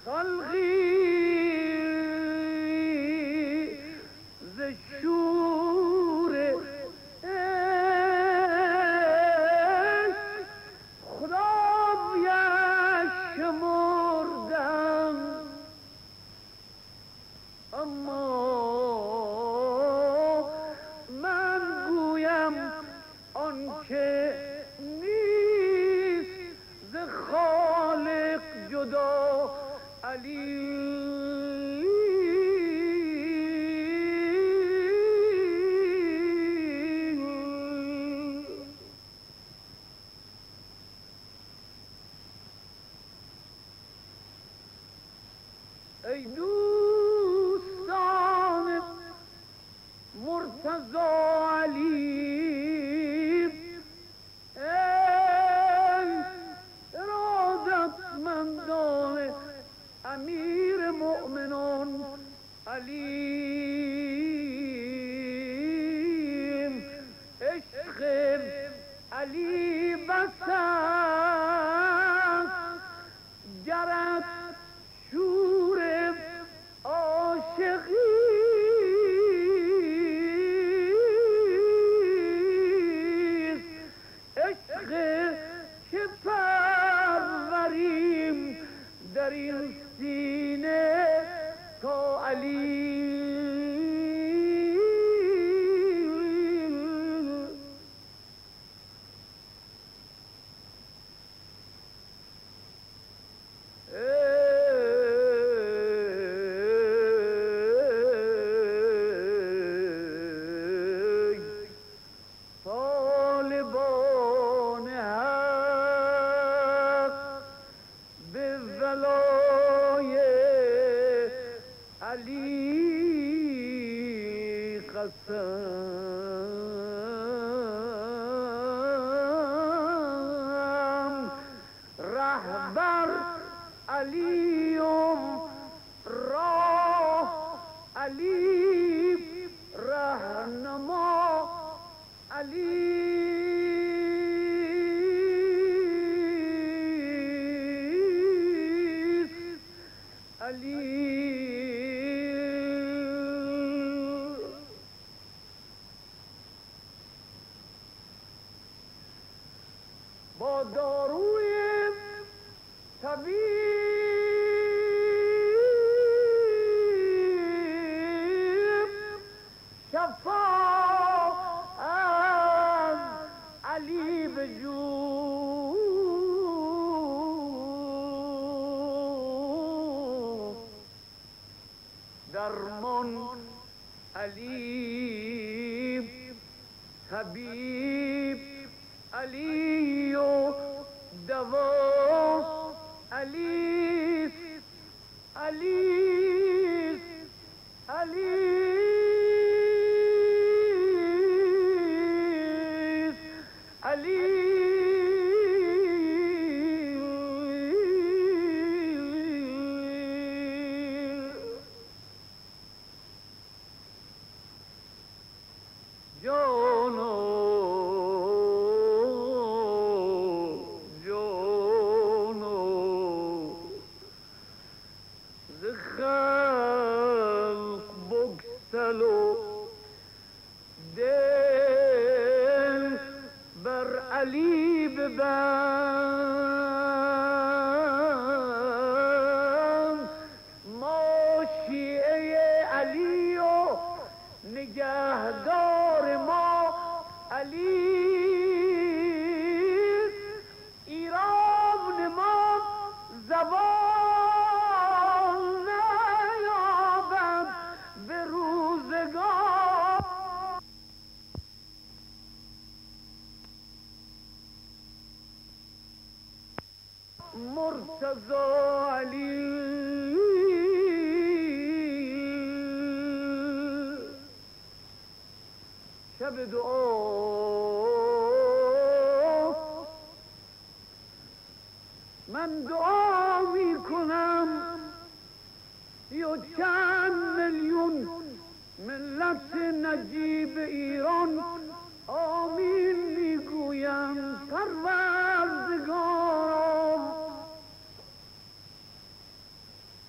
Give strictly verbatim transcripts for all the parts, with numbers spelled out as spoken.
ای دوستان مرتضی علی، ای ارادتمندان امیر مؤمنان علی، عشق علی بس است گرت شور عاشقی عشق که پروریم در این سینه تا علی. رهبر علیم، راه علی، رهنما علی، علی. با داروی طبیب شفا از علی بجو، درمان علی، طبیب علی و دوا علی، علی، علی، علی. جانا خلق بگسل و دل بر علی ببند، ما شیعه علی و نگهدار ما علی، ایران ما زبان مرتضی علی. شب دعا من دعا می کنم یا چند میلیون ملت نجیب ایران آمین میگویم. پروردگارا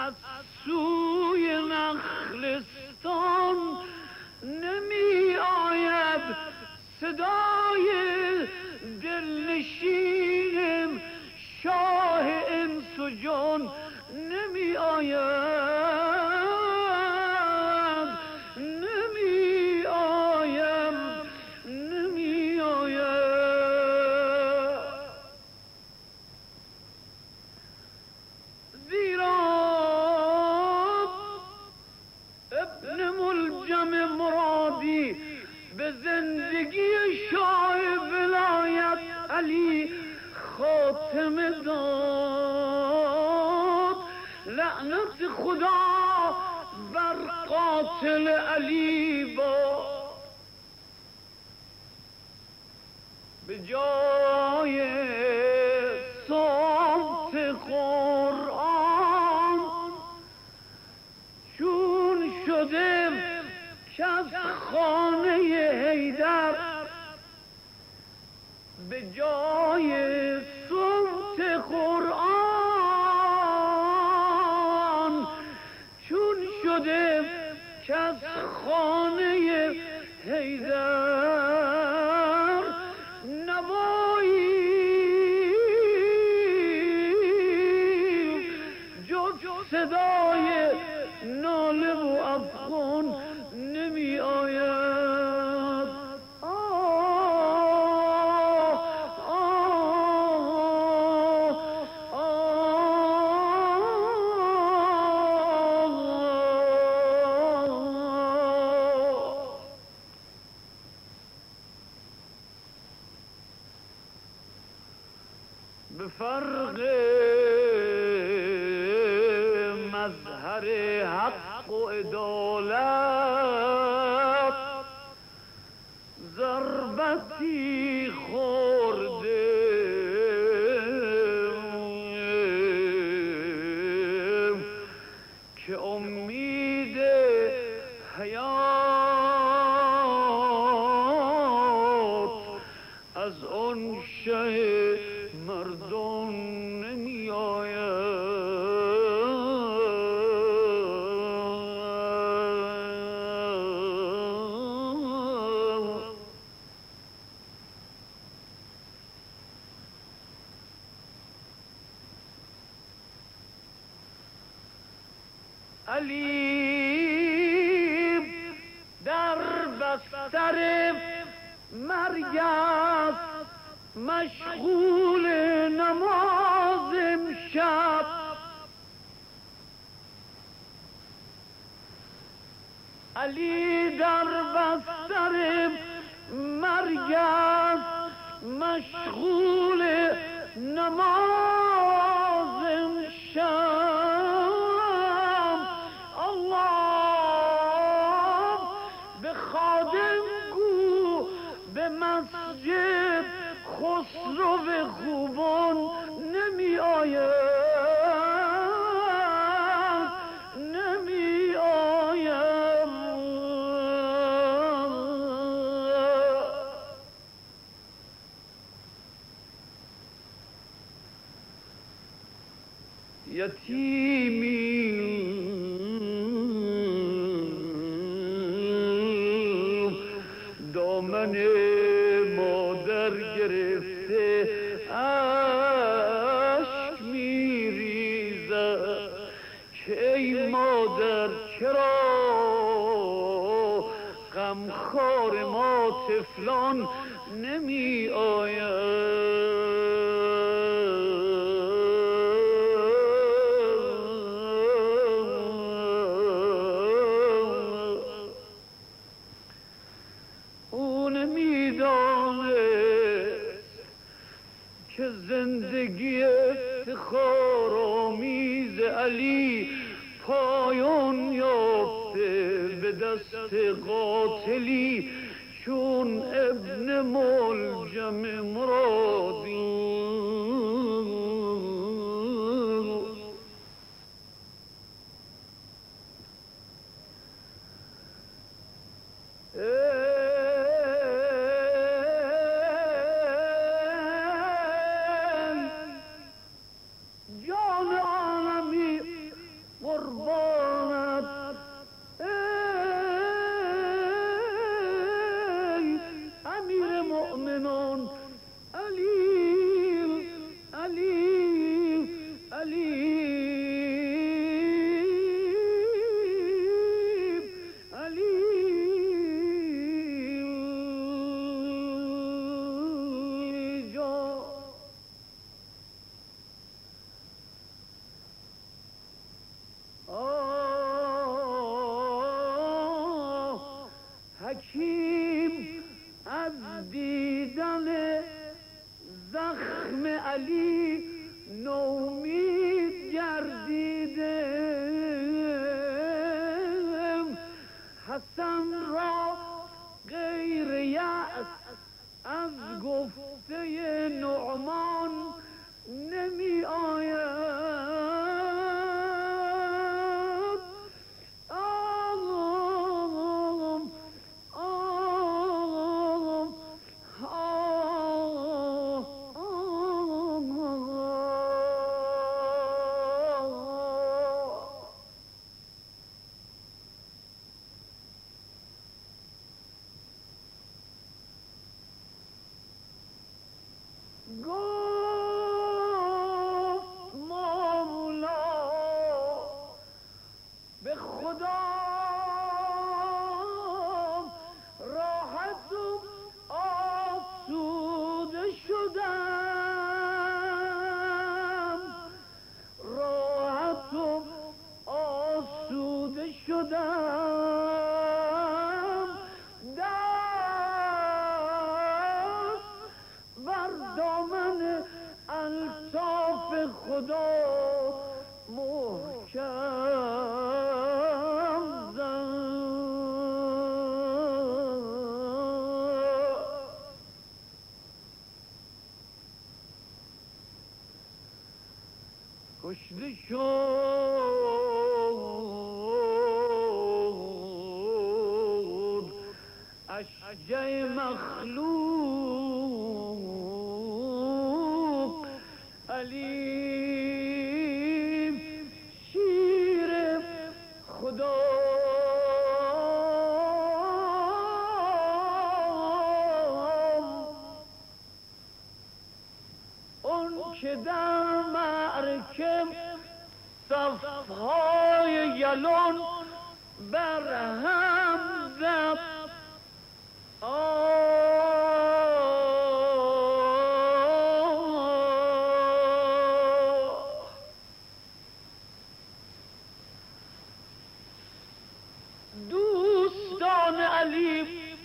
از سوی نخلستان نمی آید صدای دلنشینم شاه انس و جان نمی آید نمی آید نمی آید زیرا ابن ملجم مرادی به زندگی شاه ولایت علی خاتمه داد. لعنت خدا بر قاتل علی با به جای صوت قرآن چون شده که از خانه حیدر به جای صوت قرآن چون شده که از خانه حیدر نوایی جز صدای ناله و افغان نمی آید. به فرق مظهر حق و عدالت ضربتی خورده که امید حیات از آن شه مردم نمی آید. علی در بستر مرگ است مشغول نماز امشب. علی در بستر مرگ است مشغول نماز امشب. الله به خادم گو به مسجد خسرو خوبان نمی آید نمی آید. یتیمی دامن مادر گرفته اشک میریزد که ای مادر چرا غمخوار ما طفلان نمی آید. که زندگی افتخارآمیز علی پایان یافته به دست قاتلی چون ابن ملجم مرادی. علی نومید گردیدم، حسن را غیر یأس از گفته نعمان نمی آید. کشته شد اشجع مخلوق علی شیر خدا. اون که در معرکه صفهای یلون بر هم زد، دوستان علی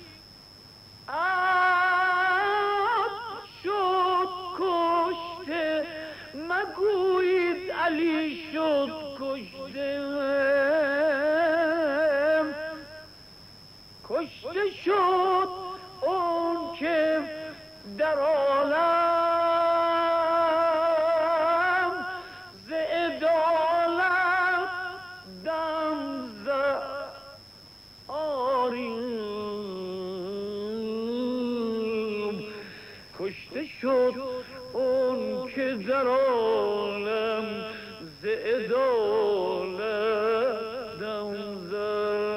شد کشته، مگویید علی شد کشته، کشته شد اون که در عالم ز عدالت دم زد. آریم کشته شد اون که در عالم ز عدالت دم زد.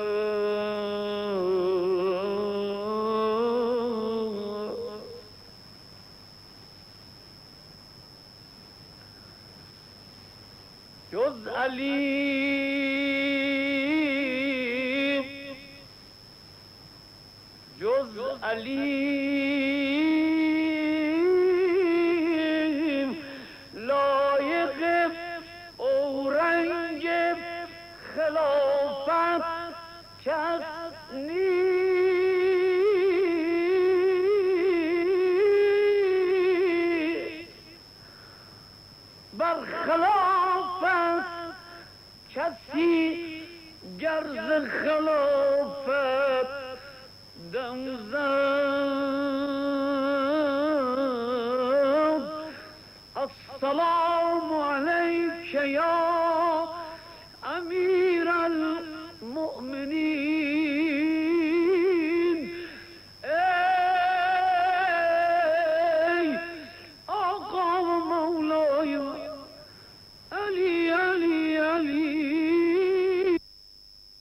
جز علی جز علی لایق اورنگ خلافت کس نیست، بر خلافت کسی گر ز خلافت دم زد.